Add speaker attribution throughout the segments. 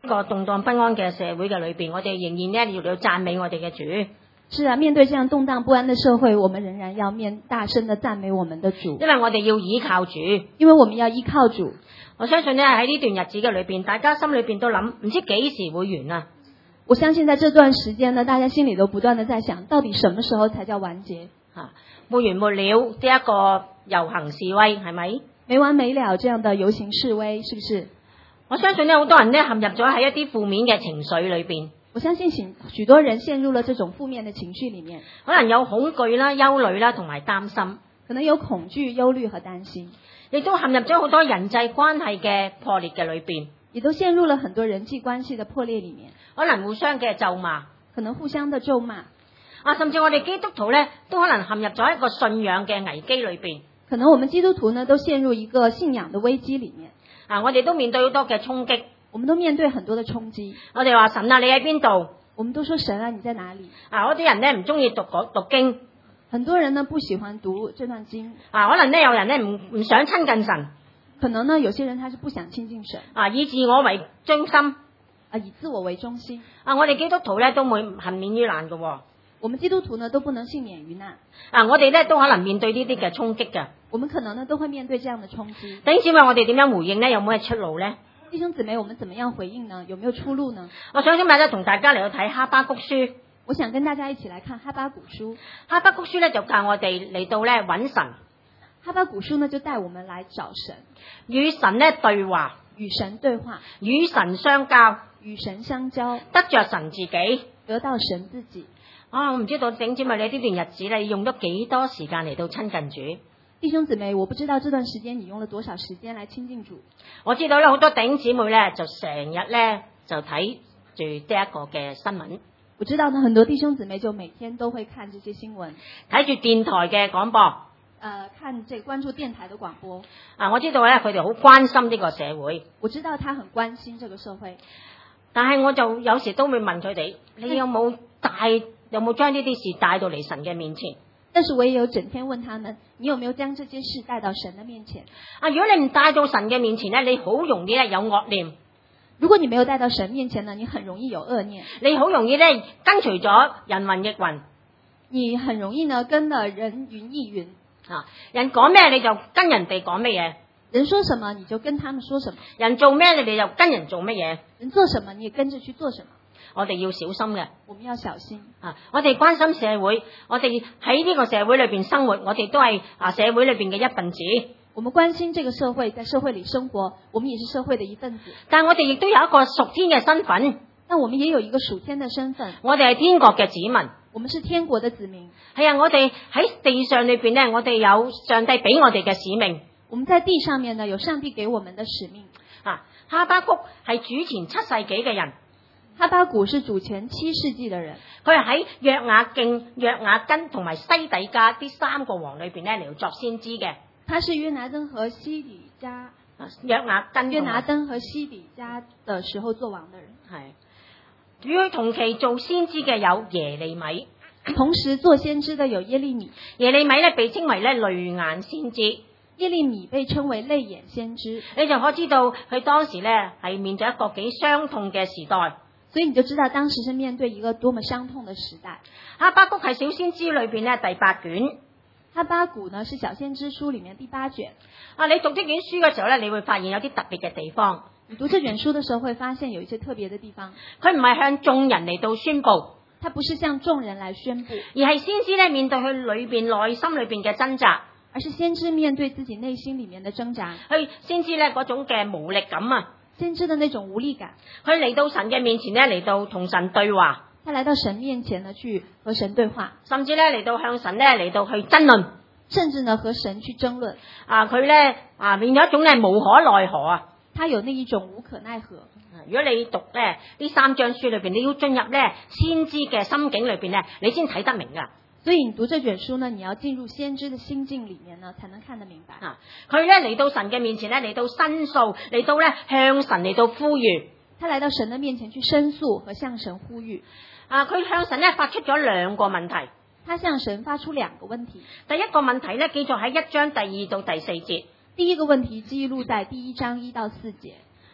Speaker 1: 個動盪不安嘅社會嘅裏邊，我哋仍然咧要讚美我哋嘅主。
Speaker 2: 是啊，面對這樣動盪不安的社會，我們仍然要大聲地讚美我們的主，
Speaker 1: 因為我哋要依靠主，
Speaker 2: 因為我們要依靠主。
Speaker 1: 我相信咧喺呢段日子嘅裏邊，大家心裏邊都諗，唔知幾時會完啊！
Speaker 2: 我相信在這段時間呢，大家心裏都不斷地在想，到底什麼時候才叫完結？
Speaker 1: 沒完沒了呢一個遊行示威，係咪？
Speaker 2: 沒完沒了這樣的遊行示威，是不是？
Speaker 1: 我相信呢，好多人呢陷入咗喺一啲負面嘅情緒裏邊。
Speaker 2: 我相信許多人陷入了這種負面的情緒裏面，
Speaker 1: 可能有恐懼啦、憂慮啦，同埋擔心，
Speaker 2: 可能有恐懼、憂慮和擔心，
Speaker 1: 亦都陷入咗好多人際關係嘅破裂嘅裏邊，
Speaker 2: 也都陷入了很多人際關係的破裂裏面，
Speaker 1: 可能互相嘅咒罵，
Speaker 2: 可能互相的咒罵，
Speaker 1: 甚至我哋基督徒呢，都可能陷入咗一個信仰嘅危機裏邊，
Speaker 2: 可能我們基督徒呢都陷入一個信仰的危機裏面，
Speaker 1: 我哋都面對好多嘅衝擊。
Speaker 2: 我們都面對很多的衝擊。
Speaker 1: 我哋話神啊，你喺邊度？
Speaker 2: 我們都說神啊，你在哪裡？
Speaker 1: 嗰啲人呢唔中意讀經，
Speaker 2: 很多人呢不喜歡讀這段經。
Speaker 1: 可能呢有人呢唔想親近神，
Speaker 2: 可能呢有些人他是不想親近神，
Speaker 1: 以自我為中心，
Speaker 2: 以自我為中心。
Speaker 1: 我哋基督徒呢都會幸免於難嘅。
Speaker 2: 我們基督徒呢都不能幸免於難。
Speaker 1: 我哋呢都可能面對呢啲嘅衝擊嘅。
Speaker 2: 我們可能呢都會面對這樣的衝擊。
Speaker 1: 弟兄姊妹，我哋點樣回應呢？有冇咩出路呢？
Speaker 2: 弟兄姊妹，我們怎麼樣回應呢？有沒有出路呢？
Speaker 1: 我想今日咧同大家嚟到睇哈巴谷書。
Speaker 2: 我想跟大家一起來看哈巴谷書。
Speaker 1: 哈巴谷書咧就教我哋嚟到咧揾神。
Speaker 2: 哈巴谷書呢就帶我們來找神，
Speaker 1: 與神咧對話，
Speaker 2: 與神對話，
Speaker 1: 與神相交，
Speaker 2: 與神相交，
Speaker 1: 得着神自己，
Speaker 2: 得到神自己。
Speaker 1: 我唔知道弟兄姊妹你呢段日子咧用咗幾多時間嚟到親近主。
Speaker 2: 弟兄姊妹，我不知道這段時間你用了多少時間來親近主。
Speaker 1: 我知道咧好多弟兄姊妹咧就成日咧就睇住呢一個嘅新聞。
Speaker 2: 我知道呢，很多弟兄姊妹就每天都會看這些新聞，
Speaker 1: 睇住電台嘅廣播，
Speaker 2: 關注電台的廣播。
Speaker 1: 我知道咧佢哋好關心呢個社會。
Speaker 2: 我知道他很關心這個社會，
Speaker 1: 但係我就有時都會問佢哋，你有冇將呢啲事帶到嚟神嘅面前？
Speaker 2: 但是我也有整天問他們，你有沒有將這件事帶到神的面前？
Speaker 1: 如果你唔帶到神嘅面前呢，你好容易咧有惡念。
Speaker 2: 如果你沒有帶到神面前呢，你很容易有惡念。
Speaker 1: 你好容易咧跟隨咗人云亦云，
Speaker 2: 你很容易呢跟了人云亦云。
Speaker 1: 人講咩你就跟人哋講乜嘢，
Speaker 2: 人說什麼你就跟他們說什麼，
Speaker 1: 人做咩你哋就跟人做乜嘢，
Speaker 2: 人做什麼你也跟着去做什麼。
Speaker 1: 我哋要小心嘅，
Speaker 2: 我們要小心。
Speaker 1: 我哋關心社會，我哋喺呢個社會裏邊生活，我哋都係社會裏邊嘅一份子。
Speaker 2: 我們關心這個社會，在社會裏生活，我們也是社會的一份子。
Speaker 1: 但我哋亦都有一個屬天嘅身份，
Speaker 2: 但我們也有一個屬天的身份。
Speaker 1: 我哋係天國嘅子民，
Speaker 2: 我們是天國的子民。
Speaker 1: 係啊，我哋喺地上裏邊呢，我哋有上帝俾我哋嘅使命。
Speaker 2: 我們在地上面呢，有上帝給我們的使命。
Speaker 1: 哈巴谷係主前7世紀嘅人。
Speaker 2: 哈巴谷是主前7世紀的人，
Speaker 1: 佢係喺約雅敬、約雅斤同埋西底家呢3個王裏邊咧嚟作先知嘅。
Speaker 2: 他是約拿登和西底家，
Speaker 1: 約拿登
Speaker 2: 和西底家的時候做王的人。
Speaker 1: 係與佢同期做先知嘅有耶利米，
Speaker 2: 同時做先知的有耶利米。
Speaker 1: 耶利米咧被稱為咧淚眼先知，
Speaker 2: 耶利米被稱為淚眼先知。
Speaker 1: 你就可知道佢當時咧係面對一個幾傷痛嘅時代。
Speaker 2: 所以你就知道當時是面對一個多麼傷痛的時代。
Speaker 1: 哈巴谷係小先知裏邊咧第8卷。
Speaker 2: 哈巴谷呢是小先知書裏面第8卷。
Speaker 1: 你讀呢卷書嘅時候咧，你會發現有啲特別嘅地方。
Speaker 2: 你讀這卷書的時候會發現有一些特別的地方。
Speaker 1: 佢唔係向眾人嚟到宣佈，
Speaker 2: 他不是向眾人來宣佈，
Speaker 1: 而係先知咧面對佢裏邊內心裏邊嘅掙扎，
Speaker 2: 而是先知面對自己內心裏面的掙扎，
Speaker 1: 佢先知咧嗰種嘅無力感啊。
Speaker 2: 先知的那種無力感，
Speaker 1: 佢嚟到神嘅面前咧，嚟到同神對話。
Speaker 2: 他來到神面前呢，去和神對話，
Speaker 1: 甚至咧嚟到向神咧嚟到去爭論，
Speaker 2: 甚至呢和神去爭論。
Speaker 1: 佢咧變咗一種咧無可奈何啊！
Speaker 2: 他有那一種無可奈何。
Speaker 1: 如果你讀咧呢3章書裏邊，你要進入咧先知嘅心境裏邊咧，你先睇得明噶。
Speaker 2: 所以你讀這卷書呢，你要進入先知的心境裏面呢，才能看得明白。
Speaker 1: 佢咧嚟到神嘅面前咧，嚟到申訴，嚟到咧向神嚟到呼籲。
Speaker 2: 他來到神的面前去申訴和向神呼籲。
Speaker 1: 佢向神咧發出咗2個問題。
Speaker 2: 他向神發出2個問題。
Speaker 1: 第一個問題咧記載喺1章第2到第4節。
Speaker 2: 第一個問題記錄在第1章1到4節。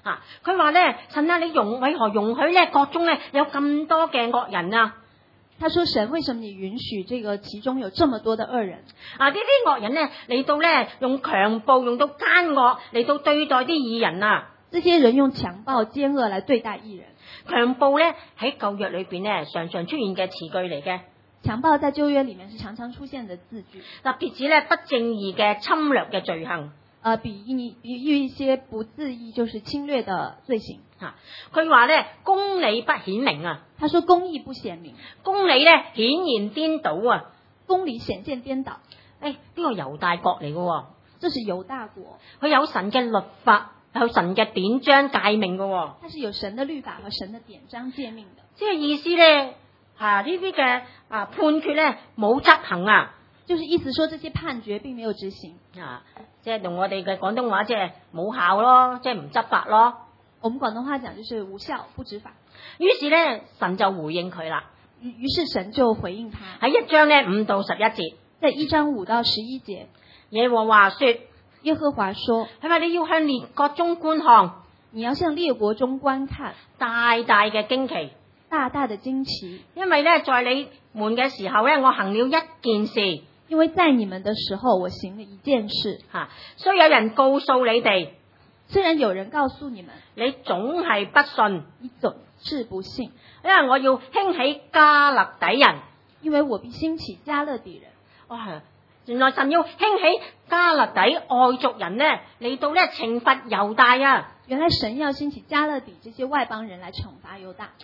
Speaker 1: 佢話咧，神啊，你為何容許咧國中咧有咁多嘅惡人啊？
Speaker 2: 他說神，為什麼你允許這個其中有這麼多的惡人？
Speaker 1: 呢啲惡人咧嚟到咧用強暴，用到奸惡嚟到對待啲義人啊！
Speaker 2: 這些人用強暴、奸惡來對待義人。
Speaker 1: 強暴咧喺舊約裏邊咧常常出現嘅詞句嚟嘅。
Speaker 2: 強暴在舊約裏面是常常出現的字句，
Speaker 1: 特別指咧不正義嘅侵略嘅罪行。
Speaker 2: 比喻一些不自義就是侵略的罪行。
Speaker 1: 佢話咧公理不顯明啊。
Speaker 2: 他說公義不顯明，
Speaker 1: 公理咧顯然顛倒啊。
Speaker 2: 公理顯現顛倒。
Speaker 1: 呢個猶大國嚟嘅，
Speaker 2: 這是猶大國，
Speaker 1: 佢有神嘅律法，有神嘅典章誡命嘅。
Speaker 2: 它是有神的律法和神的典章誡命的。
Speaker 1: 即係意思咧，呢啲嘅判決咧冇執行啊。
Speaker 2: 就是意思說這些判決並沒有執行。
Speaker 1: 即係用我哋嘅廣東話，即係冇效咯，即係唔執法咯。
Speaker 2: 我們廣東話講就是無效不執法。
Speaker 1: 於是咧，神就回應佢啦。
Speaker 2: 於是神就回應他。
Speaker 1: 喺1章咧5到11節，
Speaker 2: 在1章5到11節，
Speaker 1: 耶和華說，
Speaker 2: 耶和華說，
Speaker 1: 係咪你要向列國中觀看？
Speaker 2: 你要向列國中觀看，
Speaker 1: 大大嘅驚奇，
Speaker 2: 大大的驚奇。
Speaker 1: 因為咧，在你們嘅時候咧，我行了一件事。
Speaker 2: 因為在你們的時候，我行了一件事。
Speaker 1: 雖有人告訴你哋，
Speaker 2: 雖然有人告訴你們，
Speaker 1: 你總係不信，
Speaker 2: 你總是不信。
Speaker 1: 因為我要興起加勒底人，
Speaker 2: 因為我必興起加勒底人。
Speaker 1: 哇！原來神要興起加勒底外族人呢，嚟到咧懲罰猶大啊！
Speaker 2: 原來神要興起加勒底這些外邦人來懲罰猶大。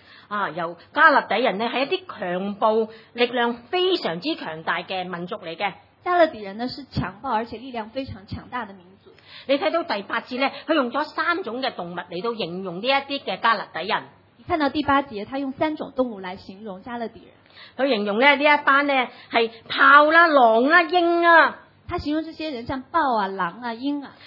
Speaker 2: 加勒底人呢是強暴而且力量非常強大的民族。
Speaker 1: 你睇到第8節咧，佢用咗3種嘅動物嚟到形容呢一啲嘅加勒底人。
Speaker 2: 你看到第8節，他用3種動物來形容加勒底人。
Speaker 1: 佢形容咧呢一班呢係豹啦、狼啦、鷹啊。
Speaker 2: 他形容這些人像豹啊、狼啊、鷹啊。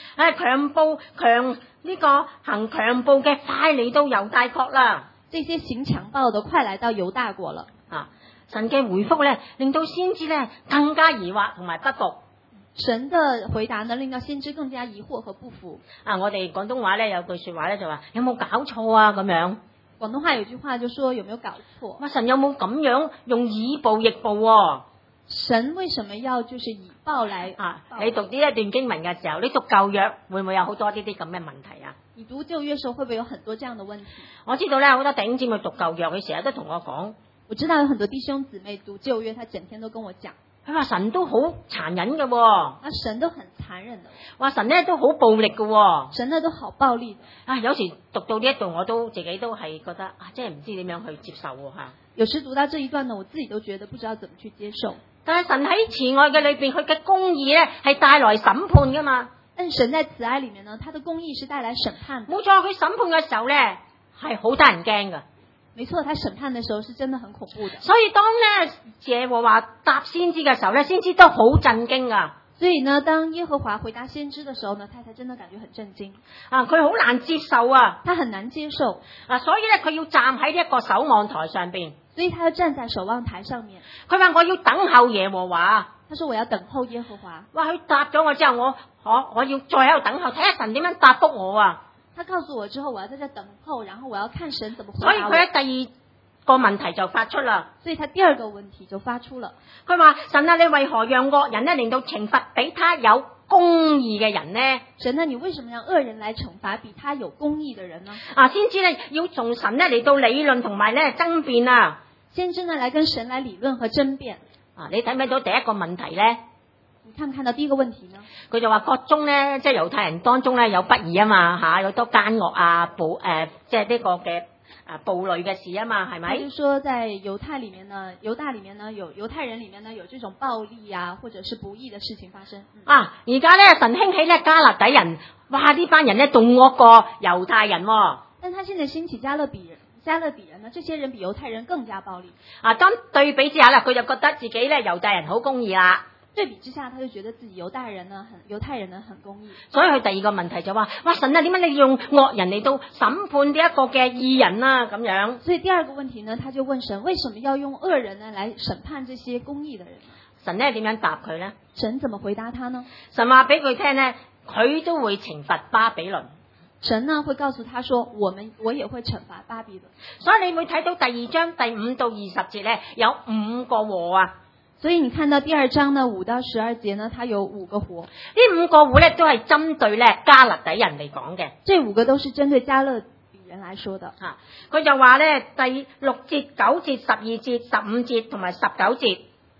Speaker 1: 行強暴嘅快嚟到猶大國啦。
Speaker 2: 這些行強暴的快來到猶大國了。
Speaker 1: 神嘅回覆咧，令到先知咧更加疑惑同埋不服。
Speaker 2: 神的回答呢，令到先知更加疑惑和不服。
Speaker 1: 我哋廣東話咧有句說話咧就話有冇搞錯啊咁樣。
Speaker 2: 廣東話有句話就說有沒有搞錯？
Speaker 1: 神有冇咁樣用以暴易暴？
Speaker 2: 神為什麼要就是以暴來？
Speaker 1: 你讀呢一段經文嘅時候，你讀舊約會唔會有好多呢啲咁嘅問題啊？
Speaker 2: 你讀舊約時候會不會有很多這樣的問題？
Speaker 1: 我知道咧，好多弟兄姊妹讀舊約，佢成日都同我講。
Speaker 2: 我知道有很多弟兄姊妹讀舊約，他整天都跟我講。
Speaker 1: 佢話神都好殘忍嘅，
Speaker 2: 神都很殘忍的。
Speaker 1: 話神咧都好暴力嘅，
Speaker 2: 神呢都好暴力的。
Speaker 1: 有時讀到呢一度，我都自己都係覺得真係唔知點樣去接受吓。
Speaker 2: 有時讀到這一段呢，我自己都覺得不知道怎麼去接受。
Speaker 1: 但係神喺慈愛嘅裏邊，佢嘅公義咧係帶來審判噶嘛。
Speaker 2: 但神在慈愛裏面呢，他的公義是帶來審判的。
Speaker 1: 冇錯，佢審判嘅時候咧係好得人驚噶。
Speaker 2: 沒錯，他審判的時候是真的很恐怖的。
Speaker 1: 所以當咧耶和華答先知嘅時候咧，先知都好震驚噶。
Speaker 2: 所以呢，當耶和華回答先知的時候呢，他才真的感覺很震驚。
Speaker 1: 佢好難接受啊，
Speaker 2: 他很難接受。
Speaker 1: 所以咧佢要站喺一個守望台上邊。
Speaker 2: 所以他要站在守望台上面。
Speaker 1: 佢話我要等候耶和華。
Speaker 2: 他說我要等候耶和華。
Speaker 1: 哇！佢答咗我之後，我要再喺度等候，睇下神點樣答覆我啊。
Speaker 2: 他告訴我之後，我要在這等候，然後我要看神怎麼回答我。
Speaker 1: 所以佢喺第二個問題就發出啦。
Speaker 2: 所以他第二個問題就發出了。
Speaker 1: 佢話神啊，你為何讓惡人呢，令到懲罰比他有公義嘅人呢？
Speaker 2: 神啊，你為什麼讓惡人來懲罰比他有公義的人呢？
Speaker 1: 先知呢要從神呢嚟到理論同埋咧爭辯啊。
Speaker 2: 先知呢來跟神來理論和爭辯。
Speaker 1: 你睇唔睇到第一個問題咧？
Speaker 2: 你看唔看到第一個問題呢？
Speaker 1: 佢就話國中咧，即係猶太人當中咧有不義啊嘛，有多奸惡啊，即係呢個嘅暴戾嘅事啊嘛，係咪？
Speaker 2: 就是說在猶大裏面呢，猶太人裏面呢有這種暴力啊，或者是不義的事情發生。
Speaker 1: 而家咧神興起咧加勒底人，哇！呢班人咧仲惡過猶太人。
Speaker 2: 但他現在興起加勒底人呢，這些人比猶太人更加暴力。
Speaker 1: 當對比之下啦，佢就覺得自己咧猶太人好公義啦。
Speaker 2: 對比之下，他就覺得自己猶太人呢很公義。
Speaker 1: 所以佢第二個問題就話：哇，神啊，點解你用惡人嚟到審判呢一個嘅義人啊？咁樣。所以
Speaker 2: 第二個問題呢，他就問神：為什麼要用惡人呢來審判這些公義的人？
Speaker 1: 神呢點樣答佢呢？
Speaker 2: 神怎麼回答他呢？
Speaker 1: 神話俾佢聽呢，佢都會懲罰巴比倫。
Speaker 2: 神呢會告訴他說，我也會懲罰巴比倫。
Speaker 1: 所以你會睇到第2章第5到20節咧，有5個禍啊。
Speaker 2: 所以你看到第2章呢5到12節呢，它有5個禍。
Speaker 1: 呢5個禍咧都係針對咧加勒底人嚟講嘅。
Speaker 2: 這5個都是針對加勒底人來說的。
Speaker 1: 佢就話咧第6節、9節、12節、15節同埋19節。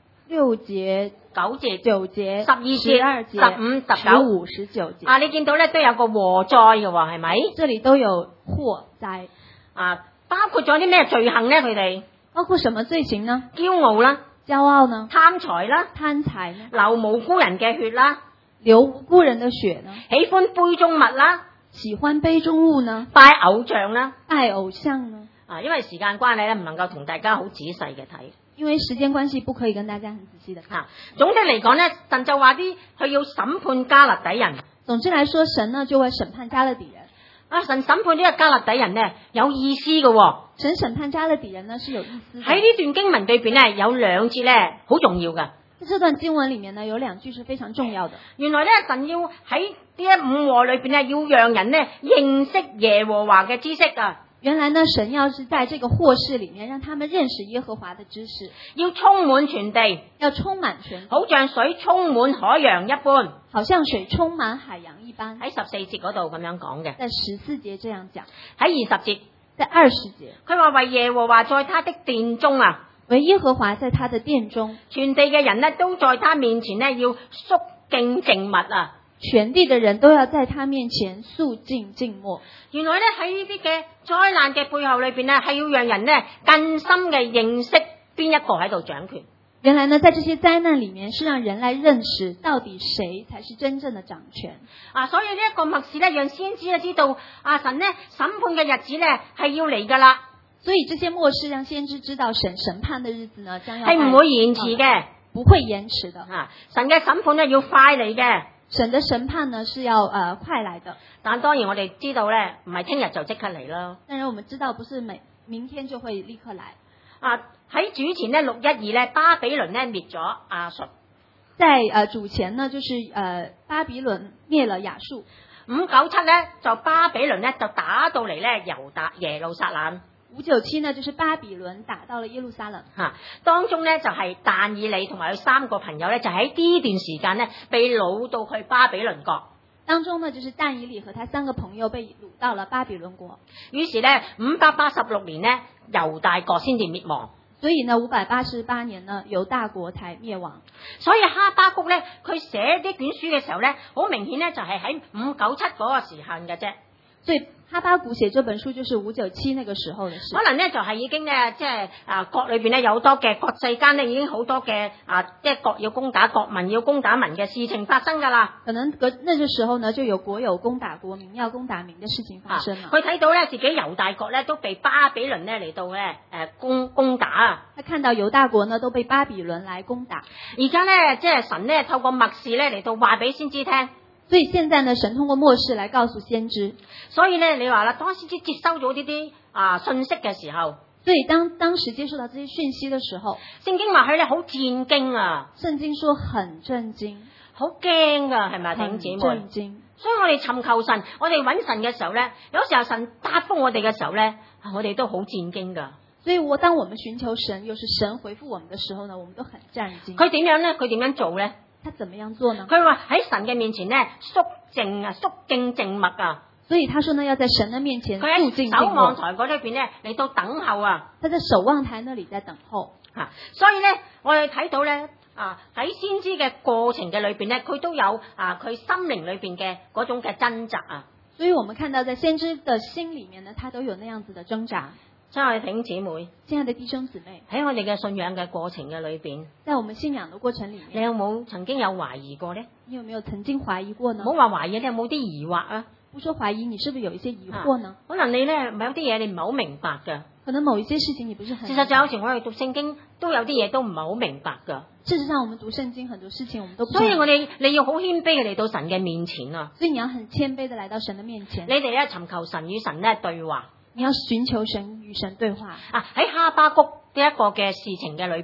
Speaker 2: 6節、
Speaker 1: 9節、
Speaker 2: 9節、
Speaker 1: 12節、
Speaker 2: 12節、
Speaker 1: 15、19、
Speaker 2: 15、19節。
Speaker 1: 你見到咧都有個禍災嘅喎，係咪？
Speaker 2: 這裡都有禍災。
Speaker 1: 包括咗啲咩罪行咧？佢哋
Speaker 2: 包括什麼罪行呢？
Speaker 1: 驕傲啦、
Speaker 2: 驕傲呢？
Speaker 1: 貪財啦、
Speaker 2: 貪財呢？
Speaker 1: 流無辜人嘅血啦、
Speaker 2: 流無辜人的血呢？
Speaker 1: 喜歡杯中物啦、
Speaker 2: 喜歡杯中物呢？
Speaker 1: 拜偶像啦、
Speaker 2: 拜偶像呢？
Speaker 1: 因為時間關係咧，唔能夠同大家好仔細嘅睇。
Speaker 2: 因為時間關係，不可以跟大家很仔細的看。
Speaker 1: 總的嚟講咧，神就話啲佢要審判加勒底人。
Speaker 2: 總之來說，神呢就會審判加勒底人。
Speaker 1: 神審判呢個加勒底人呢，有意思嘅喎。
Speaker 2: 神審判加勒底人呢是有意思的。
Speaker 1: 喺呢段經文裏邊咧，有2節咧好重要嘅。
Speaker 2: 在這段經文裡面呢，有2句是非常重要的。
Speaker 1: 原來咧，神要喺呢一5禍裏邊咧，要讓人呢認識耶和華嘅知識啊。
Speaker 2: 原來呢，神要是在這個禍事裡面，讓他們認識耶和華的知識，
Speaker 1: 要充滿全地，
Speaker 2: 要充滿全地，
Speaker 1: 好像水充滿海洋一般，
Speaker 2: 好像水充滿海洋一般。
Speaker 1: 喺14節嗰度咁樣講嘅，
Speaker 2: 在14節這樣講。
Speaker 1: 喺20節，
Speaker 2: 在20節，
Speaker 1: 佢話為耶和華在他的殿中啊，
Speaker 2: 為耶和華在他的殿中，
Speaker 1: 全地嘅人呢都在他面前呢要肅敬靜默啊。
Speaker 2: 全地的人都要在他面前肅靜靜默。
Speaker 1: 原來咧喺呢啲嘅災難嘅背後裏邊呢，係要讓人呢更深嘅認識邊一個喺度掌權。
Speaker 2: 原來呢，在這些災難裡面，是讓人來認識到底誰才是真正的掌權。
Speaker 1: 所以呢一個默示咧，讓先知知道神呢審判嘅日子咧係要嚟噶啦。
Speaker 2: 所以這些默示讓先知知道神審判的日子呢將要
Speaker 1: 係唔會延遲嘅，
Speaker 2: 不會延遲的。
Speaker 1: 神嘅審判呢要快嚟嘅。
Speaker 2: 神的審判呢是要快來的，
Speaker 1: 但當然我哋知道咧，唔係聽日就即刻嚟咯。
Speaker 2: 當然我們知道不是明天就會立刻來。
Speaker 1: 喺主前呢612咧，巴比倫呢滅咗亞述。
Speaker 2: 在主前呢，就是巴比倫滅了亞述。
Speaker 1: 597咧就巴比倫咧就打到嚟咧耶路撒冷。
Speaker 2: 597呢，就是巴比倫打到了耶路撒冷。
Speaker 1: 當中咧就係但以理同埋佢3個朋友咧，就喺呢段時間咧被擄到去巴比倫國。
Speaker 2: 當中呢，就是但以理和他3個朋友被擄到了巴比倫國。
Speaker 1: 於是咧586年呢，猶大國先至滅亡。
Speaker 2: 所以呢，588年呢，猶大國才滅亡。
Speaker 1: 所以哈巴谷咧，佢寫呢卷書嘅時候咧，好明顯咧就係喺597嗰個時限嘅啫。
Speaker 2: 所以哈巴谷寫這本書就是597那個時候的事。
Speaker 1: 可能咧就係已經咧即係國裏邊咧有好多嘅國際間咧已經好多嘅即係國要攻打國，民要攻打民嘅事情發生噶啦。
Speaker 2: 可能那個時候呢就有國有攻打國，民要攻打民嘅事情發生啦。
Speaker 1: 佢睇到咧自己猶大國咧都被巴比倫咧嚟到咧攻打啊。
Speaker 2: 他看到猶大國呢都被巴比倫來攻打。
Speaker 1: 而家咧即係神咧透過默示咧嚟到話俾先知聽。
Speaker 2: 所以現在呢，神通過默示來告訴先知。
Speaker 1: 所以呢，你話啦，當先知接收咗呢啲信息嘅時候，
Speaker 2: 所以當時接受到這些訊息的時候，
Speaker 1: 聖經話佢咧好戰驚啊！
Speaker 2: 聖經說很震驚，
Speaker 1: 好驚噶，係咪弟兄姊妹？
Speaker 2: 震驚。
Speaker 1: 所以我哋尋求神，我哋揾神嘅時候咧，有時候神答覆我哋嘅時候咧，我哋都好戰驚噶。
Speaker 2: 所以當我們尋求神，又是神回復我們的時候呢，我們都很戰驚。
Speaker 1: 佢點樣咧？佢點樣做咧？
Speaker 2: 他怎麼樣做呢？
Speaker 1: 佢話喺神嘅面前咧，肅靜靜默啊。
Speaker 2: 所以他說呢，要在神的面前肅靜靜默。
Speaker 1: 佢喺守望台嗰裏邊咧嚟到等候啊。
Speaker 2: 他在守望台那裡在等候。
Speaker 1: 所以咧，我哋睇到咧喺先知嘅過程嘅裏邊咧，佢都有佢心靈裏邊嘅嗰種嘅掙扎啊。
Speaker 2: 所以我們看到在先知的心裡面呢，他都有那樣子的掙扎。
Speaker 1: 親愛的弟兄姊妹，
Speaker 2: 親愛的弟兄姊妹，
Speaker 1: 喺我哋嘅信仰嘅過程嘅裏邊，
Speaker 2: 在我們信仰的過程裡面，
Speaker 1: 你有冇曾經有懷疑過呢？
Speaker 2: 你有沒有曾經懷疑過呢？
Speaker 1: 唔好話懷疑，你有冇啲疑惑啊？
Speaker 2: 不說懷疑，你是不是有一些疑惑呢？
Speaker 1: 可能你咧有啲嘢你唔係好明白噶。
Speaker 2: 可能某一些事情你不是很明白。
Speaker 1: 事實上有時我哋讀聖經都有啲嘢都唔係好明白噶。
Speaker 2: 事實上我們讀聖經很多事情我們都不。
Speaker 1: 所以你要好謙卑嘅嚟到神嘅面前啊。
Speaker 2: 所以你要很謙卑的來到神的面前。
Speaker 1: 你哋咧尋求神與神咧對話。
Speaker 2: 你要尋求神與神對話。
Speaker 1: 喺哈巴谷呢一個嘅事情嘅裏邊，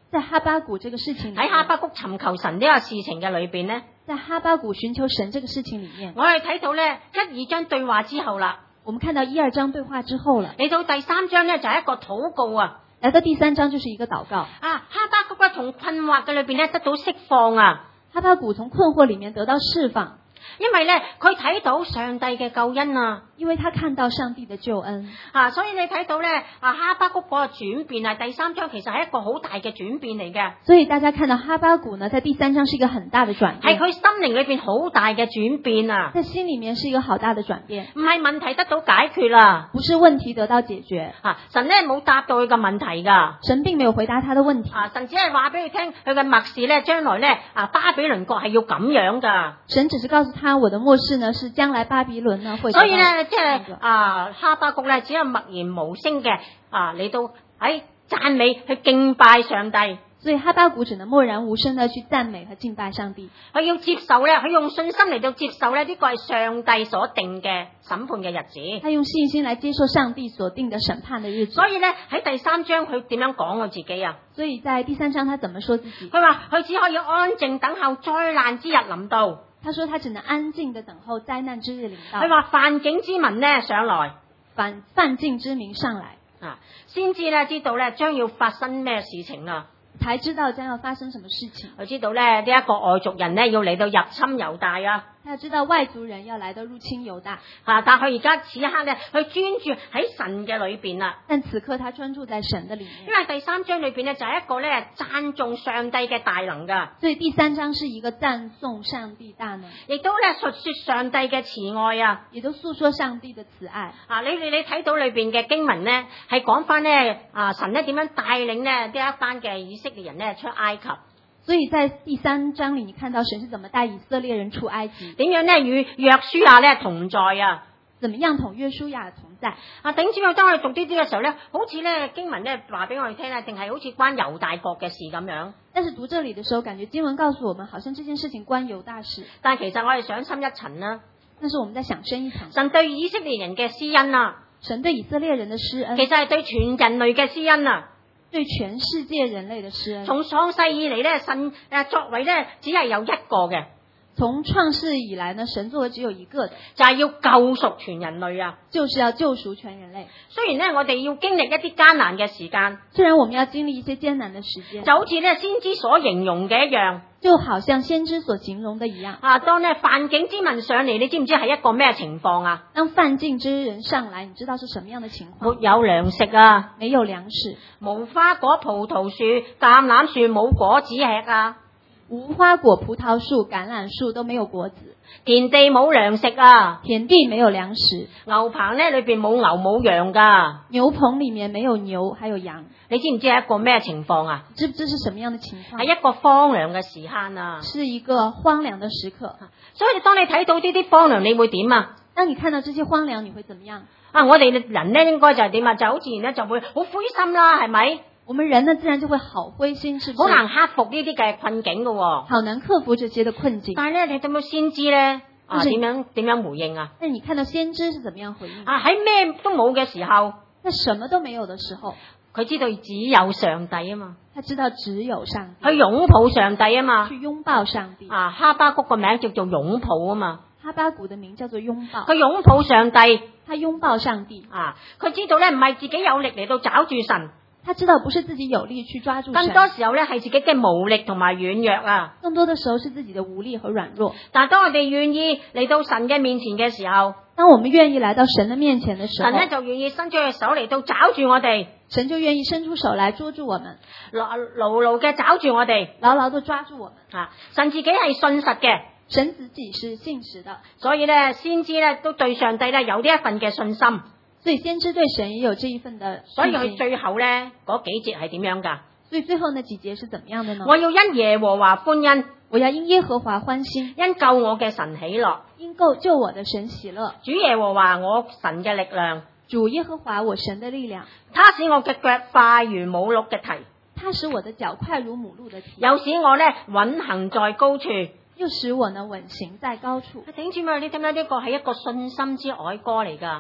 Speaker 2: 在哈巴谷這個事情裡面，
Speaker 1: 喺哈巴谷尋求神呢個事情嘅裏邊呢，
Speaker 2: 在哈巴谷尋求神這個事情裡面，
Speaker 1: 我哋睇到咧1、2章對話之後啦，
Speaker 2: 我們看到1、2章對話之後了，
Speaker 1: 嚟到第3章咧就係一個禱告啊。
Speaker 2: 來到第3章就是一個禱告。
Speaker 1: 哈巴谷咧從困惑嘅裏邊咧得到釋放啊。
Speaker 2: 哈巴谷從困惑裡面得到釋放，
Speaker 1: 因為咧佢睇到上帝嘅救恩啊。
Speaker 2: 因為他看到上帝的救恩。
Speaker 1: 所以你睇到咧哈巴谷嗰個轉變啊，第3章其實係一個好大嘅轉變嚟嘅。
Speaker 2: 所以大家看到哈巴谷呢，在第3章是一個很大的轉變，
Speaker 1: 係佢心靈裏邊好大嘅轉變啊。
Speaker 2: 在心裡面是一個好大的轉變，
Speaker 1: 唔係問題得到解決啦，
Speaker 2: 不是問題得到解決。
Speaker 1: 神咧冇答到佢嘅問題噶，
Speaker 2: 神並沒有回答他的問題。
Speaker 1: 神只係話俾佢聽，佢嘅默示咧將來咧巴比倫國係要咁樣噶。
Speaker 2: 神只是告訴他，我的末世呢是將來巴比倫呢會。
Speaker 1: 所以咧即係哈巴谷咧只有默然無聲嘅嚟到喺讚美去敬拜上帝。
Speaker 2: 所以哈巴谷只能默然無聲地去讚美和敬拜上帝。
Speaker 1: 佢要接受咧，佢用信心嚟到接受咧，呢個係上帝所定嘅審判嘅日子。
Speaker 2: 他用信心來接受上帝所定的審判的日子。
Speaker 1: 所以咧喺第3章佢點樣講我自己啊？
Speaker 2: 所以在第3章他怎麼說自己？
Speaker 1: 佢話佢只可以安靜等候災難之日臨到。
Speaker 2: 他說他只能安靜地等候災難之日臨到。
Speaker 1: 佢話犯境之民呢上來，
Speaker 2: 犯境之民上來
Speaker 1: 先知咧知道咧將要發生咩事情啦。
Speaker 2: 才知道將要發生什麼事情。
Speaker 1: 佢知道咧呢一個外族人咧要嚟到入侵猶大啊。
Speaker 2: 他知道外族人要來到入侵猶大。
Speaker 1: 但佢而家此刻咧，佢專注喺神嘅裏邊啦。
Speaker 2: 但此刻他專注在神的裏面。
Speaker 1: 因為第3章裏邊咧就係一個咧讚頌上帝嘅大能噶。
Speaker 2: 所以第3章是一個讚頌上帝大能，
Speaker 1: 亦都咧述說上帝嘅慈愛啊，
Speaker 2: 也都訴說上帝的慈愛。
Speaker 1: 你睇到裏邊嘅經文咧，係講翻咧神咧點樣帶領咧呢一班嘅以色列人咧出埃及。
Speaker 2: 所以在第3章裏，你看到神是怎麼帶以色列人出埃及，
Speaker 1: 點樣咧與約書亞咧同在啊？
Speaker 2: 怎麼樣同約書亞同在？
Speaker 1: 頂住我當我哋讀呢啲嘅時候咧，好似咧經文咧話俾我哋聽咧，定係好似關猶大國嘅事咁樣。
Speaker 2: 但是讀這裡的時候，感覺經文告訴我們，好像這件事情關猶大事。
Speaker 1: 但其實我哋想深一層啦。
Speaker 2: 但是我們在想深一層。
Speaker 1: 神對以色列人嘅施恩啊，
Speaker 2: 神對以色列人的施恩，
Speaker 1: 其實係對全人類嘅施恩啊。
Speaker 2: 對全世界人類的施恩。
Speaker 1: 從創世以嚟咧，神作為咧只係有一個嘅。
Speaker 2: 從創世以來呢，神作為只有一個的，
Speaker 1: 就係要救贖全人類啊！
Speaker 2: 就是要救贖全人類。
Speaker 1: 雖然咧，我哋要經歷一啲艱難嘅時間，
Speaker 2: 雖然我們要經歷一些艱難的時間，
Speaker 1: 就好似咧先知所形容嘅一樣，
Speaker 2: 就好像先知所形容的一樣。
Speaker 1: 當咧犯境之民上嚟，你知唔知係一個咩情況啊？
Speaker 2: 當犯境之人上來，你知道是什麼樣的情況？
Speaker 1: 沒有糧食啊，
Speaker 2: 沒有糧食，
Speaker 1: 無花果、葡萄樹、橄欖樹冇果子吃啊。
Speaker 2: 無花果、葡萄樹、橄欖樹都沒有果子，
Speaker 1: 田地冇糧食啊，
Speaker 2: 田地沒有糧食，
Speaker 1: 牛棚咧裏邊冇牛冇羊噶，
Speaker 2: 牛棚裏面沒有牛，還有羊。
Speaker 1: 你知唔知係一個咩情況啊？
Speaker 2: 知不知是什麼樣的情況？
Speaker 1: 係一個荒涼嘅時間啊，
Speaker 2: 是一個荒涼的時刻。
Speaker 1: 所以當你睇到呢啲荒涼，你會點啊？
Speaker 2: 當你看到這些荒涼，你會怎麼樣？
Speaker 1: 我哋人咧應該就係點啊？就好自然咧就會好灰心啦，係咪？
Speaker 2: 我們人呢自然就會好灰心，是不是？
Speaker 1: 好難克服呢啲嘅困境噶，
Speaker 2: 好難克服這些的困境。
Speaker 1: 但係咧，你有冇先知咧？點樣回應啊？
Speaker 2: 那你看到先知是怎麼樣回應？
Speaker 1: 喺咩都冇嘅時候，
Speaker 2: 在什麼都沒有的時候，
Speaker 1: 佢知道只有上帝啊嘛。
Speaker 2: 他知道只有上帝。
Speaker 1: 去擁抱上帝啊嘛。
Speaker 2: 去擁抱上帝。
Speaker 1: 哈巴谷個名叫做擁抱啊嘛。
Speaker 2: 哈巴谷的名叫做擁抱。
Speaker 1: 佢擁抱上帝。
Speaker 2: 他擁抱上帝。
Speaker 1: 佢知道咧唔係自己有力嚟到抓住神。
Speaker 2: 他知道不是自己有力去抓住神，
Speaker 1: 更多時候咧係自己嘅無力同埋軟弱啊。
Speaker 2: 更多的時候是自己的無力和軟弱。
Speaker 1: 但係當我哋願意嚟到神嘅面前嘅時候，
Speaker 2: 當我們願意來到神的面前的時候，
Speaker 1: 神咧就願意伸出隻手嚟到抓住我哋，
Speaker 2: 神就願意伸出手來捉住我們，
Speaker 1: 牢牢嘅抓住我哋，
Speaker 2: 牢牢地抓住我們。
Speaker 1: 神自己係信實嘅，
Speaker 2: 神自己是信實的，
Speaker 1: 所以咧先知咧都對上帝咧有呢一份嘅信心。
Speaker 2: 所以先知對神也有這一份的信心。
Speaker 1: 所以佢最後咧嗰幾節係點樣噶？
Speaker 2: 所以最後那幾節是怎麼樣的呢？
Speaker 1: 我要因耶和華歡欣，
Speaker 2: 我要因耶和華歡心，
Speaker 1: 因救我嘅神喜樂，
Speaker 2: 因救我的神喜樂。
Speaker 1: 主耶和華我神嘅力量，
Speaker 2: 主耶和華我神的力量。
Speaker 1: 他使我嘅腳快如母鹿嘅蹄，
Speaker 2: 他使我的腳快如母鹿的蹄，
Speaker 1: 又使我咧穩行在高處，
Speaker 2: 又使我呢穩行在高處。
Speaker 1: 頂住嘛，你睇唔睇呢個係一個信心之哀歌嚟噶？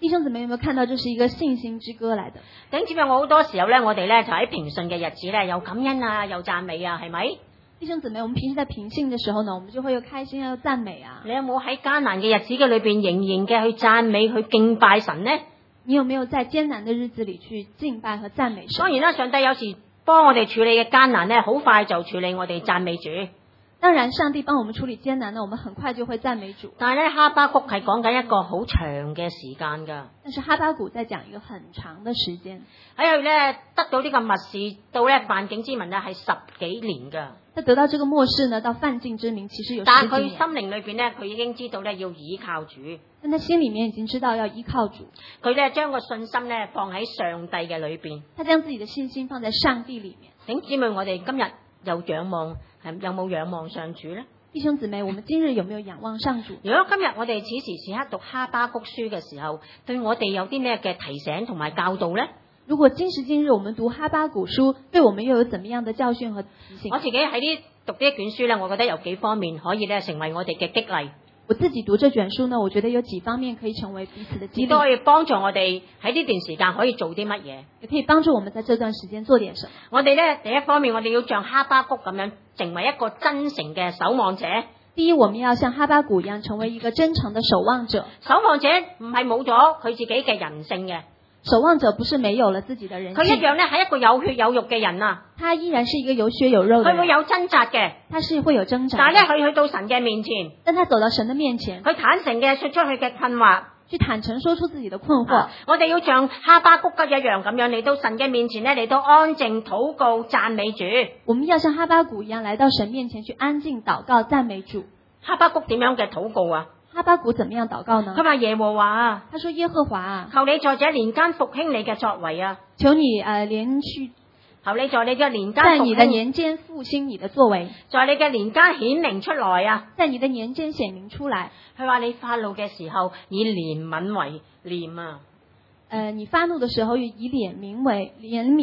Speaker 2: 弟兄姊妹有沒有看到這是一個信心之歌來的？
Speaker 1: 弟兄姊妹，我好多時候咧，我哋咧就喺平順嘅日子咧，又感恩啊，又讚美啊，係咪？
Speaker 2: 弟兄姊妹，我們平時在平信的時候呢，我們就會有開心啊，又讚美啊。
Speaker 1: 你有冇喺艱難嘅日子嘅裏邊，仍然嘅去讚美、去敬拜神呢？
Speaker 2: 你有沒有在艱難的日子裏去敬拜和讚美神？
Speaker 1: 當然啦，上帝有時幫我哋處理嘅艱難咧，好快就處理我哋讚美主。
Speaker 2: 當然，上帝幫我們處理艱難呢，我們很快就會讚美主。
Speaker 1: 但係咧，哈巴谷係講緊一個好長嘅時間㗎。
Speaker 2: 但是哈巴谷在講一個很長的時間。
Speaker 1: 喺佢咧得到呢個默示到咧犯境之民咧係10幾年㗎。
Speaker 2: 他得到這個默示呢，到犯境之民其實有10幾年。
Speaker 1: 但係佢心靈裏邊咧，佢已經知道咧要倚靠主。
Speaker 2: 但他心裡面已經知道要依靠主。
Speaker 1: 佢咧將個信心咧放喺上帝嘅裏邊。
Speaker 2: 他將自己的信心放在上帝裡面。
Speaker 1: 弟兄姊妹，我哋今日有仰望，有冇仰望上主咧？
Speaker 2: 弟兄姊妹，我們今日有沒有仰望上主？
Speaker 1: 如果今日我哋此時此刻讀哈巴谷書嘅時候，對我哋有啲咩嘅提醒同埋教導呢？
Speaker 2: 如果今時今日我們讀哈巴谷書，對我們又有怎麼樣的教訓和提醒？
Speaker 1: 我自己喺呢讀呢一卷書咧，我覺得有幾方面可以咧成為我哋嘅激勵。
Speaker 2: 我自己讀這卷書呢，我覺得有幾方面可以成為彼此的激勵，
Speaker 1: 亦都可以幫助我哋喺呢段時間可以做啲乜嘢，
Speaker 2: 也可以幫助我們在這段時間做點什麼。
Speaker 1: 我哋咧第一方面，我哋要像哈巴谷咁樣，成為一個真誠嘅守望者。
Speaker 2: 第一，我們要像哈巴谷一樣，成為一個真誠的守望者。
Speaker 1: 守望者唔係冇咗佢自己嘅人性嘅，
Speaker 2: 守望者不是沒有了自己的人性，
Speaker 1: 佢一樣咧係一個有血有肉嘅人啊。
Speaker 2: 他依然是一個有血有肉的人，
Speaker 1: 佢會有掙扎嘅，
Speaker 2: 他是會有掙扎的。
Speaker 1: 但係咧佢去到神嘅面前，
Speaker 2: 但他走到神的面前，
Speaker 1: 佢坦誠嘅說出佢嘅困惑，
Speaker 2: 去坦誠說出自己的困惑。
Speaker 1: 我哋要像哈巴谷一樣咁樣嚟到神嘅面前咧，嚟到安靜禱告讚美主。
Speaker 2: 我們要像哈巴谷一樣來到神面前去安靜禱告讚美主。
Speaker 1: 哈巴谷點樣嘅禱告啊？
Speaker 2: 哈巴谷怎麼樣禱告呢？
Speaker 1: 佢話耶和華啊，
Speaker 2: 他說耶和華啊，
Speaker 1: 求你在這年間復興你嘅作為啊，
Speaker 2: 求你連續
Speaker 1: 求你在你嘅年間
Speaker 2: 在你的年間復興你的作為，
Speaker 1: 在你嘅年間顯明出來啊。
Speaker 2: 在你的年間顯明出來。
Speaker 1: 佢話你發怒嘅時候以憐憫為念啊。
Speaker 2: 你發怒的時候以憐憫為念，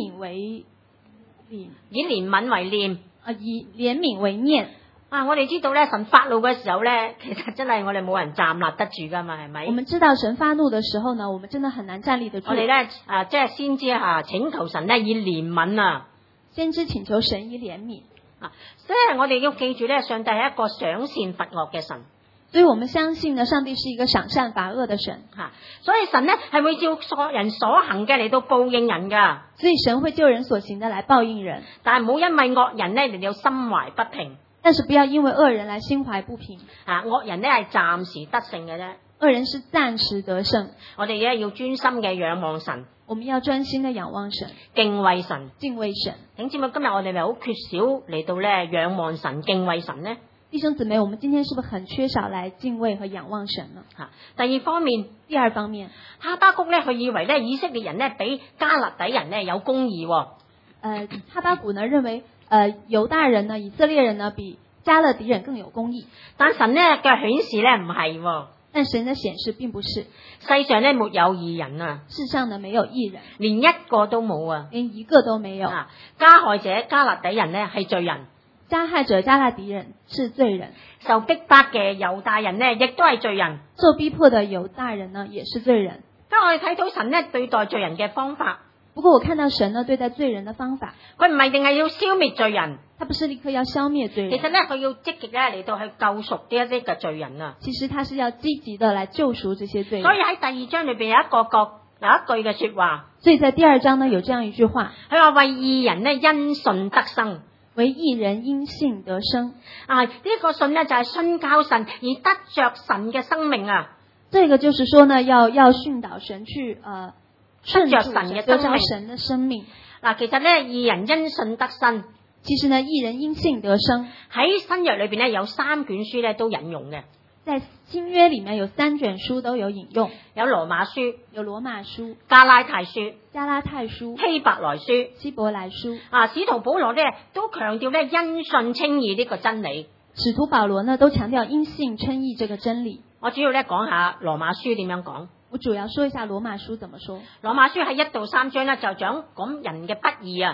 Speaker 1: 以憐憫為念
Speaker 2: 以憐憫為念。
Speaker 1: 啊！我哋知道咧，神發怒嘅時候咧，其實真係我哋冇人站立得住噶嘛，係咪？
Speaker 2: 我們知道神發怒的時候呢，我們真的很難站立得住。
Speaker 1: 我哋咧即係先知請求神咧以憐憫啊。
Speaker 2: 先知請求神以憐憫
Speaker 1: 啊，所以我哋要記住咧，上帝係一個賞善罰惡嘅神。
Speaker 2: 所以我們相信呢，上帝是一個賞善罰惡的神。
Speaker 1: 所以神呢係會照人所行嘅嚟到報應人噶。
Speaker 2: 所以神會就人所行的來報應人，
Speaker 1: 但係唔好因為惡人呢嚟到心懷不平。
Speaker 2: 但是不要因為惡人來心懷不平。
Speaker 1: 惡人呢係暫時得勝嘅啫。
Speaker 2: 惡人是暫時得勝。
Speaker 1: 我哋咧要專心嘅仰望神。
Speaker 2: 我們要專心的仰望神，
Speaker 1: 敬畏神，
Speaker 2: 敬畏神。
Speaker 1: 弟兄姊妹，今日我哋咪好缺少嚟到咧仰望神、敬畏神呢？
Speaker 2: 弟兄姊妹，我們今天是不是很缺少來敬畏和仰望神呢？
Speaker 1: 第二方面，哈巴谷咧，佢以為咧以色列人咧比加勒底人咧有公義。
Speaker 2: 哈巴谷呢認為，猶大人呢、以色列人呢比加勒底人更有公義。但神呢嘅顯示咧唔係。但神的顯示並不是，
Speaker 1: 世上咧沒有義人啊，
Speaker 2: 世上呢沒有義人，
Speaker 1: 連一個都冇啊，
Speaker 2: 連一個都沒有。
Speaker 1: 加害者加勒底人呢係罪人，
Speaker 2: 加害者加勒底人是罪人，
Speaker 1: 受逼迫嘅猶大人呢亦都係罪人，
Speaker 2: 受逼迫的猶大人呢也是罪人。
Speaker 1: 當我哋睇到神呢對待罪人嘅方法。
Speaker 2: 不過我看到神呢對待罪人的方法，
Speaker 1: 佢唔係淨係要消滅罪人，
Speaker 2: 他不是立刻要消滅罪人，
Speaker 1: 其實咧佢要積極咧嚟到去救贖呢一啲嘅罪人啊。
Speaker 2: 其實他是要積極的來救贖這些罪人。
Speaker 1: 所以喺第二章裏邊有一句嘅說話，
Speaker 2: 所以在第二章呢有這樣一句話，
Speaker 1: 佢話為義人呢因信得生，
Speaker 2: 為義人因信得生。
Speaker 1: 呢個信呢就係信靠神而得着神嘅生命啊。
Speaker 2: 這個就是說呢要訓導神去順着神嘅得着神的生命。
Speaker 1: 其實咧義人因信得生，
Speaker 2: 其實呢義人因信得生
Speaker 1: 喺新約裏邊咧有3卷書咧都引用嘅。
Speaker 2: 在新約裏面有3卷書都有引用，
Speaker 1: 有羅馬書、加拉太書、希伯來書。使徒保羅咧都強調咧因信稱義呢個真理。
Speaker 2: 使徒保羅呢都強調因信稱義這個真理。
Speaker 1: 我主要咧講下羅馬書點樣講。
Speaker 2: 我主要說一下羅馬書怎麼說。
Speaker 1: 羅馬書喺1到3章咧就講人嘅不義啊。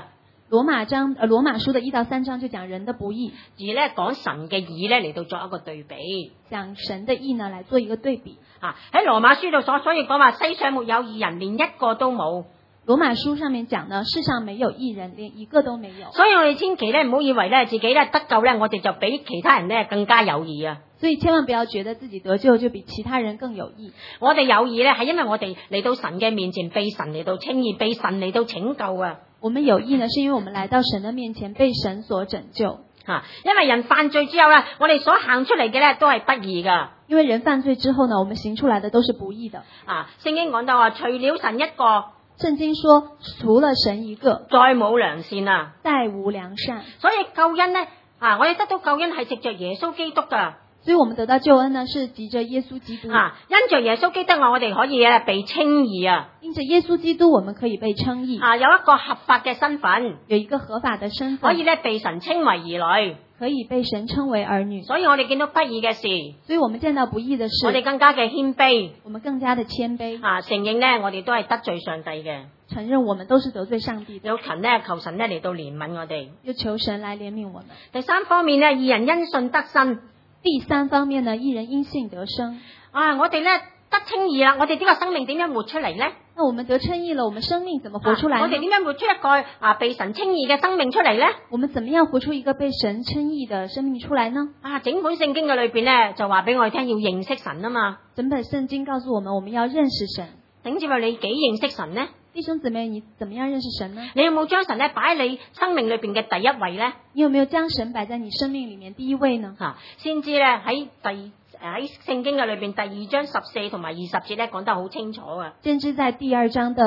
Speaker 2: 羅馬書的1到3章就講人的不義，
Speaker 1: 而咧講神嘅義咧嚟到作一個對比，
Speaker 2: 講神的義呢來做一個對比。
Speaker 1: 喺羅馬書度所以講話世上沒有義人，連一個都冇。
Speaker 2: 羅馬書上面講呢，世上沒有義人，連一個都沒有。
Speaker 1: 所以我哋千祈咧唔好以為咧自己咧得救咧，我哋就比其他人咧更加有義啊！
Speaker 2: 所以千萬不要覺得自己得救就比其他人更有義。
Speaker 1: 我哋有義咧係因為我哋嚟到神嘅面前，被神嚟到稱義，被神嚟到拯救啊！
Speaker 2: 我們有義呢，是因為我們來到神的面前，被神所拯救。
Speaker 1: 因為人犯罪之後咧，我哋所行出嚟嘅咧都係不義噶。
Speaker 2: 因為人犯罪之後呢，我們行出來的都是不義的。
Speaker 1: 聖經講到話，除了神一個。
Speaker 2: 聖經說，除了神一個，
Speaker 1: 再冇良善啊，
Speaker 2: 再無良善。
Speaker 1: 所以救恩呢，我哋得到救恩係藉着耶穌基督噶。
Speaker 2: 所以我們得到救恩呢，是藉着耶穌基督。
Speaker 1: 因着耶穌基督我哋可以被稱義啊。
Speaker 2: 因着耶穌基督，我們可以被稱義。
Speaker 1: 有一個合法嘅身份，
Speaker 2: 有一個合法的身份，
Speaker 1: 可以被神稱為兒女，
Speaker 2: 可以被神稱為兒女。
Speaker 1: 所以我哋見到不義嘅事，
Speaker 2: 所以我們見到不義的事，
Speaker 1: 我哋更加嘅謙卑，
Speaker 2: 我們更加的謙卑。
Speaker 1: 承認呢，我哋都係得罪上帝嘅，
Speaker 2: 承認我們都是得罪上帝的。
Speaker 1: 有求神呢嚟到憐憫我哋，
Speaker 2: 要求神來憐憫我們。
Speaker 1: 第三方面呢，義人因信得生。
Speaker 2: 第三方面呢，義人因信得生。
Speaker 1: 我哋咧得稱義啦，我哋呢個生命點樣活出嚟呢？
Speaker 2: 那我們得稱義了，我們生命怎麼活出來呢？
Speaker 1: 我哋點樣活出一個被神稱義嘅生命出嚟呢？
Speaker 2: 我們怎麼樣活出一個被神稱義的生命出來呢？
Speaker 1: 整本聖經嘅裏邊咧就話俾我哋聽要認識神啊嘛。
Speaker 2: 整本聖經告訴我們要認識神。
Speaker 1: 頂住話你幾認識神呢？
Speaker 2: 弟兄姊妹，你怎麼樣認識神呢？
Speaker 1: 你有冇將神咧擺喺你生命裏邊嘅第一位呢？
Speaker 2: 你有沒有將神擺在你生命裏面第一位呢？
Speaker 1: 先知咧喺聖經嘅裏邊第2章14同埋20節咧講得好清楚啊。
Speaker 2: 先知在第二章和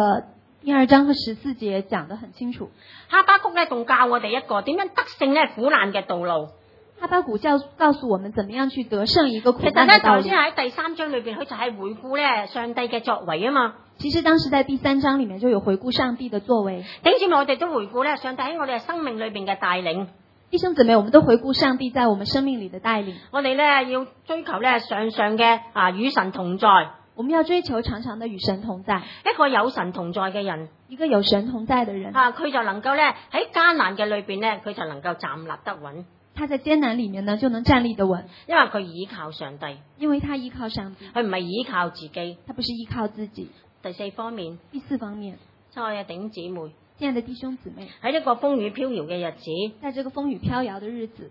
Speaker 2: 14節講得很清楚。
Speaker 1: 哈巴谷咧仲教我哋一個點樣得勝咧苦難嘅道路。
Speaker 2: 哈巴谷告訴我們怎麼樣去得勝一個苦難的道路。
Speaker 1: 其實咧頭先喺第3章裏邊佢就係回顧咧上帝嘅作為啊嘛。
Speaker 2: 其實當時在第3章裏面就有回顧上帝的作為。
Speaker 1: 弟兄姊妹，我哋都回顧咧上帝喺我哋嘅生命裏邊嘅帶領。
Speaker 2: 弟兄姊妹，我們都回顧上帝在我們生命裏的帶領。
Speaker 1: 我哋咧要追求咧常常嘅與神同在。
Speaker 2: 我們要追求常常的與神同在。
Speaker 1: 一個有神同在嘅人，
Speaker 2: 一個有神同在的人，
Speaker 1: 佢就能夠咧喺艱難嘅裏邊咧，佢就能夠站立得穩。
Speaker 2: 他在艱難裏面呢，就能站立得穩，
Speaker 1: 因為佢依靠上帝。
Speaker 2: 因為他依靠上帝，
Speaker 1: 佢唔係依靠自己，
Speaker 2: 他不是依靠自己。
Speaker 1: 第4方面，
Speaker 2: 第4方面，
Speaker 1: 親愛嘅弟兄姊妹，
Speaker 2: 親愛的弟兄姊妹，
Speaker 1: 喺呢個風雨飄搖嘅日子，
Speaker 2: 在這個風雨飄搖的日子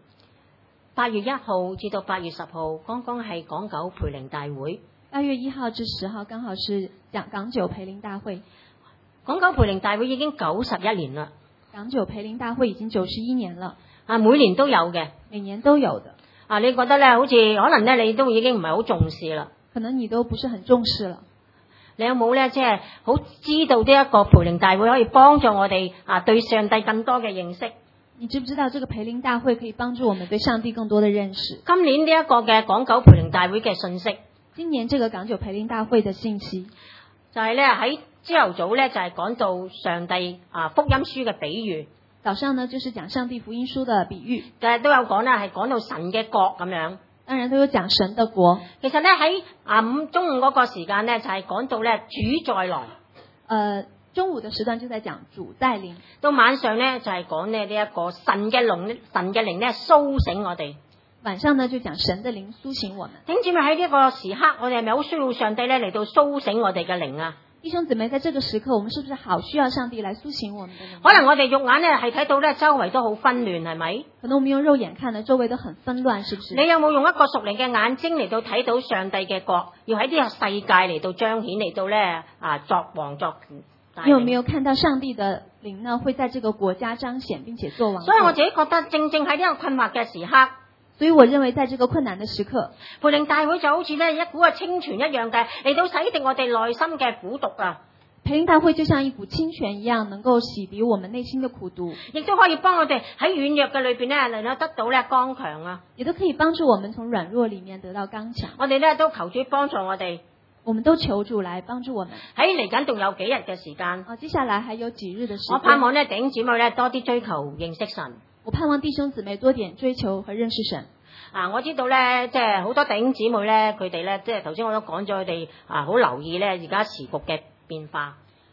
Speaker 1: ，8月1號至到8月10號，剛剛係港九培靈大會。
Speaker 2: 8月1號至10號，剛好是港九培靈大會。
Speaker 1: 港九培靈大會已經91年啦。
Speaker 2: 港九培靈大會已經91年了。
Speaker 1: 每年都有嘅，
Speaker 2: 每年都有的。
Speaker 1: 你覺得咧，好似可能咧，你都已經唔係好重視啦。
Speaker 2: 可能你都不是很重視了。
Speaker 1: 你有冇咧，即係好知道呢一個培靈大會可以幫助我哋對上帝更多嘅認識？
Speaker 2: 你知不知道這個培靈大會可以幫助我們對上帝更多的認識？
Speaker 1: 今年呢一個嘅港九培靈大會嘅信息，
Speaker 2: 今年這個港九培靈大會的信息
Speaker 1: 就係咧喺朝頭早咧就係講到上帝福音書嘅比喻。
Speaker 2: 早上呢，就是講上帝福音書的比喻，
Speaker 1: 都有講啦，係講到神嘅國咁樣。
Speaker 2: 當然都有講神的國。其
Speaker 1: 實咧喺中午嗰個時間咧就係講到咧主再來。
Speaker 2: 中午的時段就在講主再臨。
Speaker 1: 到晚上咧就係講呢一個神嘅靈咧蘇醒我哋。
Speaker 2: 晚上呢就講神的靈蘇醒我們。
Speaker 1: 弟兄姊妹，喺呢一個時刻，我哋係咪好需要上帝咧嚟到蘇醒我哋嘅靈啊？
Speaker 2: 弟兄姊妹，在這個時刻，我們是不是好需要上帝來蘇醒我們的靈？
Speaker 1: 可能我哋肉眼咧係睇到咧周圍都好紛亂，係咪？
Speaker 2: 可能我們用肉眼看呢，周圍都很紛亂，是不是？
Speaker 1: 你有冇用一個屬靈嘅眼睛嚟到睇到上帝嘅國，要喺呢個世界嚟到彰顯，嚟到咧作王作權？
Speaker 2: 你有沒有看到上帝的靈呢？會在這個國家彰顯，並且作王？
Speaker 1: 所以我自己覺得，正正喺呢個困惑嘅時刻。
Speaker 2: 所以我認為，在這個困難的時刻，
Speaker 1: 培靈大會就好似咧一股嘅清泉一樣嘅，嚟到洗滌我哋內心嘅苦毒啊！
Speaker 2: 培靈大會就像一股清泉一樣，能夠洗滌我們內心的苦毒，
Speaker 1: 亦都可以幫我哋喺軟弱嘅裏邊咧，能夠得到咧剛強啊！
Speaker 2: 亦都可以幫助我們從軟弱裏面得到剛強。
Speaker 1: 我哋咧都求主幫助我哋，
Speaker 2: 我們都求主來幫助我們。
Speaker 1: 喺嚟緊仲有幾日嘅時間，
Speaker 2: 接下來還有幾日的時間。
Speaker 1: 我盼望咧弟兄姊妹咧多啲追求認識神。
Speaker 2: 我盼望弟兄姊妹多點追求和認識神。
Speaker 1: 我知道咧，即係好多弟兄姊妹咧，佢哋咧，即係頭先我都講咗，佢哋好留意咧而家時局嘅變化。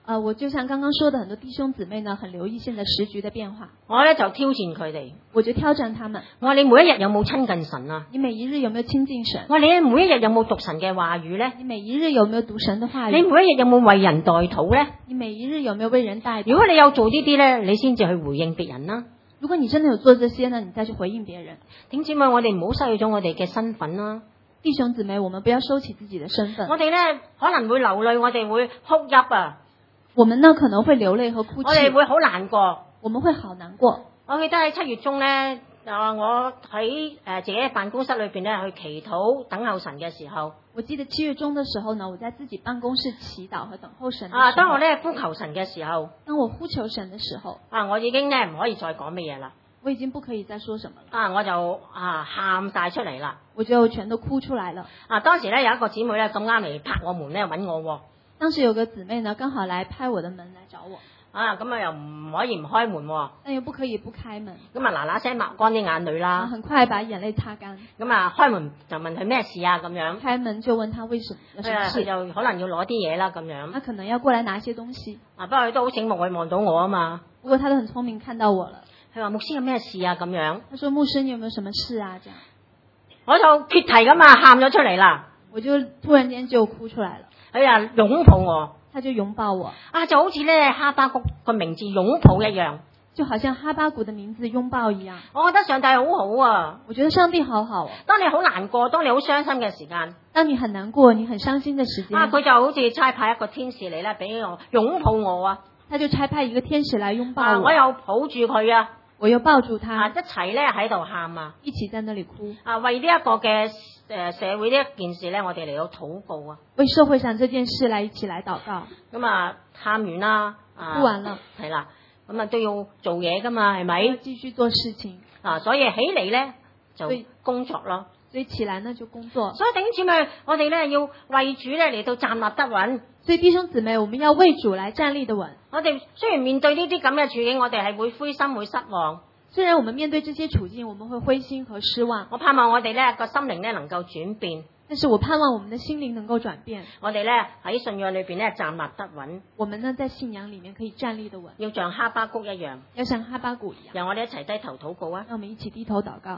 Speaker 2: 我就像剛剛說的，很多弟兄姊妹呢，很留意現在時局的變化。
Speaker 1: 我咧就挑戰佢哋，
Speaker 2: 我就挑戰他們。
Speaker 1: 我話你每一日有冇親近神啊？
Speaker 2: 你每一日有沒有親近神？
Speaker 1: 我話你每一日有冇讀神嘅話語咧？
Speaker 2: 你每一日有沒有讀神的話語？
Speaker 1: 你每一日有冇為人代禱咧？
Speaker 2: 你每一日有沒有為人代禱？
Speaker 1: 如果你有做呢啲咧，你先至去回應別人啦。
Speaker 2: 如果你真的有做這些呢，你再去回應別人。
Speaker 1: 點知嘛？我哋唔好失去咗我哋嘅身份啦。
Speaker 2: 弟兄姊妹，我們不要收起自己的身份。
Speaker 1: 我哋咧可能會流淚，我哋會哭泣啊。
Speaker 2: 我們呢可能會流淚和哭泣。
Speaker 1: 我哋會好難過。
Speaker 2: 我們會好難過。
Speaker 1: 我記得喺7月中咧，我喺自己嘅辦公室裏邊咧去祈禱等候神嘅時候。
Speaker 2: 我記得7月中的時候呢，我在自己辦公室祈禱和等候神的時候。
Speaker 1: 當我咧呼求神嘅時候。
Speaker 2: 當我呼求神的時候。
Speaker 1: 我已經咧唔可以再講乜嘢啦。
Speaker 2: 我已經不可以再說什麼了。
Speaker 1: 我就喊晒出嚟啦。
Speaker 2: 我就全都哭出來了。
Speaker 1: 當時咧有一個姊妹咧咁啱嚟拍我門咧揾我。
Speaker 2: 當時有個姊妹呢剛好來拍我的門來找我。
Speaker 1: 咁又唔可以唔開門。
Speaker 2: 但又不可以不開門。
Speaker 1: 咁嗱聲抹乾啲眼淚啦。
Speaker 2: 很快把眼淚擦乾。
Speaker 1: 咁開門就問佢咩事啊咁樣。
Speaker 2: 開門就問他為什麼有什麼事。
Speaker 1: 佢就可能要攞啲嘢啦咁樣。
Speaker 2: 他可能要過來拿一些東西。
Speaker 1: 不過佢都好醒目，佢望到我啊嘛。
Speaker 2: 不過他都很聰明，看到我了。
Speaker 1: 佢話牧師有咩事啊咁樣。
Speaker 2: 他說牧師你有沒有什麼事啊這樣。
Speaker 1: 我就決堤咁喊咗出嚟啦。
Speaker 2: 我就突然間就哭出來了。
Speaker 1: 佢啊擁抱我。
Speaker 2: 他就擁抱我。
Speaker 1: 就好似咧哈巴谷個名字擁抱一樣。
Speaker 2: 就好像哈巴谷的名字擁抱一樣。
Speaker 1: 我覺得上帝好好啊。
Speaker 2: 我覺得上帝好好。
Speaker 1: 當你好難過，當你好傷心嘅時間。
Speaker 2: 當你很難過，你很傷心的時間。
Speaker 1: 佢就好似差派一個天使嚟咧，俾我擁抱我啊。
Speaker 2: 他就差派一個天使來擁抱我。
Speaker 1: 我又抱住佢啊。
Speaker 2: 我又抱住他。
Speaker 1: 一齊咧喺度喊啊。
Speaker 2: 一起在那裡哭。
Speaker 1: 為呢一個嘅社會呢一件事咧，我哋嚟到禱告啊。
Speaker 2: 為社會上這件事來一起來禱告。
Speaker 1: 咁喊完啦。
Speaker 2: 哭完了。
Speaker 1: 係啦。咁都要做嘢噶嘛，係咪？
Speaker 2: 要繼續做事情。
Speaker 1: 所以起嚟咧就工作咯。
Speaker 2: 所以起來呢就工作。
Speaker 1: 所以弟兄姊妹，我哋咧要為主咧嚟到站立得穩。
Speaker 2: 所以弟兄姊妹，我們要為主來站立得穩。
Speaker 1: 我哋雖然面對呢啲咁嘅處境，我哋係會灰心會失望。
Speaker 2: 雖然我們面對這些處境，我們會灰心和失望。
Speaker 1: 我盼望我哋咧個心靈咧能夠轉變。
Speaker 2: 但是我盼望我們的心靈能夠轉變。
Speaker 1: 我哋咧喺信仰裏邊咧站立得穩。
Speaker 2: 我們呢在信仰裏面可以站立得穩。
Speaker 1: 要像哈巴谷一樣。
Speaker 2: 要像哈巴谷一樣。
Speaker 1: 讓我哋一齊低頭禱告啊！
Speaker 2: 讓我們一起低頭禱告。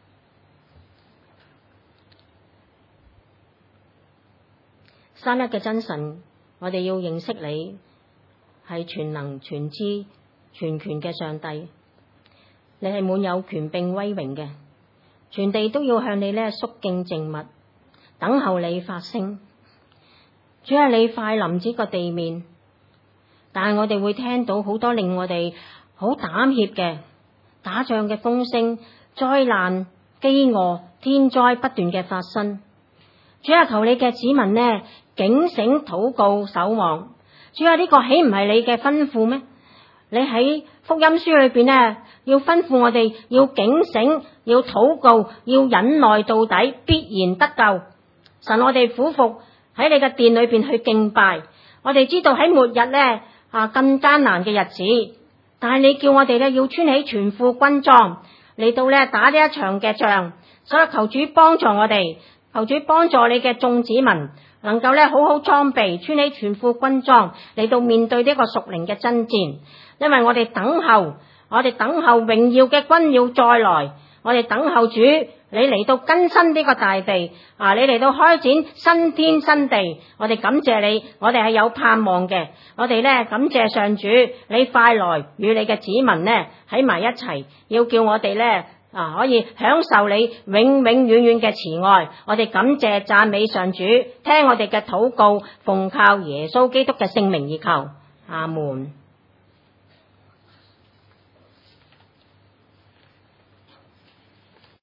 Speaker 1: 三一嘅真神，我哋要認識你係全能全知全權嘅上帝，你係滿有權柄威榮嘅，全地都要向你咧肅敬靜默，等候你發聲。主啊，你快臨這個地面，但係我哋會聽到好多令我哋好膽怯嘅打仗嘅風聲、災難、飢餓、天災不斷嘅發生。主啊，求你嘅子民呢警醒禱告守望。主啊，呢個豈唔係你嘅吩咐咩？你喺福音書裏邊呢要吩咐我哋要警醒，要禱告，要忍耐到底，必然得救。神，我哋俯伏喺你嘅殿裏邊去敬拜。我哋知道喺末日呢更艱難嘅日子，但係你叫我哋呢要穿起全副軍裝嚟到呢打呢一場嘅仗。所以求主幫助我哋，求主幫助你嘅眾子民，能夠咧好好裝備，穿起全副軍裝嚟到面對呢個屬靈嘅爭戰。因為我哋等候榮耀嘅君要再來，我哋等候主你嚟到更新呢個大地，你嚟到開展新天新地。我哋感謝你，我哋係有盼望嘅。我哋咧感謝上主，你快來與你嘅子民呢喺埋一齊，要叫我哋咧可以享受你永永遠遠嘅慈愛。我哋感謝讚美上主，聽我哋嘅禱告，奉靠耶穌基督嘅聖名而求，阿門。